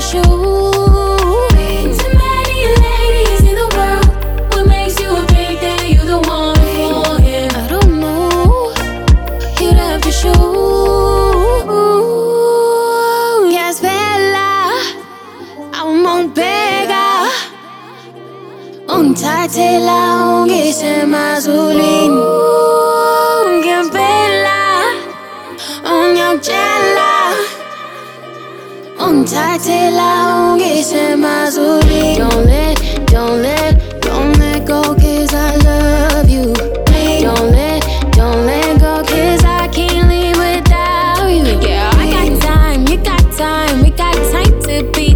shoe. Too many ladies in the world. What makes you think that you the one for him? I don't know. You'd have to shoot. Yes, Bella, I'm on pega. Un tatela, un que se mazulin. Que bella, un yauchela. Un tatela, un que se mazulin. Don't let go, 'cause I love you. Don't let go, 'cause I can't live without you. Yeah, I got time, you got time, we got time to be